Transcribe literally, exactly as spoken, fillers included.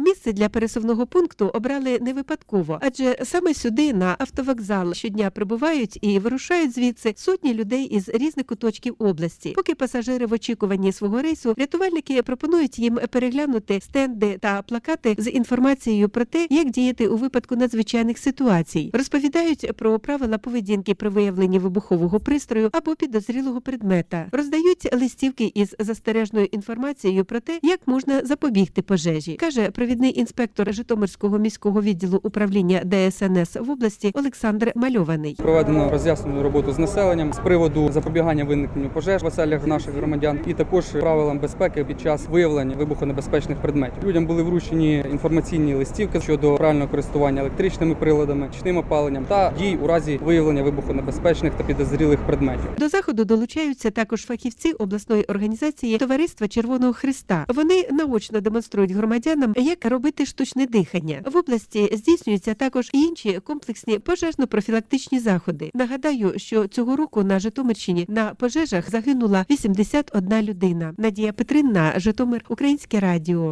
Місце для пересувного пункту обрали не випадково, адже саме сюди, на автовокзал, щодня прибувають і вирушають звідси сотні людей із різних куточків області. Поки пасажири в очікуванні свого рейсу, рятувальники пропонують їм переглянути стенди та плакати з інформацією про те, як діяти у випадку надзвичайних ситуацій. Розповідають про правила поведінки при виявленні вибухового пристрою або підозрілого предмета. Роздають листівки із застережною інформацією про те, як можна запобігти пожежі, каже провідний інспектор Житомирського міського відділу управління Де Ес Ен Ес в області Олександр Мальований. Проведено роз'яснену роботу з населенням з приводу запобігання виникненню пожеж в оселях наших громадян і також правилам безпеки під час виявлення вибухонебезпечних предметів. Людям були вручені інформаційні листівки щодо правильного користування електричними приладами, нічним опаленням та дій у разі виявлення вибухонебезпечних та підозрілих предметів. До заходу долучаються також фахівці обласної організації Товариства Червоного Хреста. Вони наочно демонструють громадянам, як робити штучне дихання. В області здійснюються також і інші комплексні пожежно-профілактичні заходи. Нагадаю, що цього року на Житомирщині на пожежах загинула вісімдесят одна людина. Надія Петринна, Житомир, Українське радіо.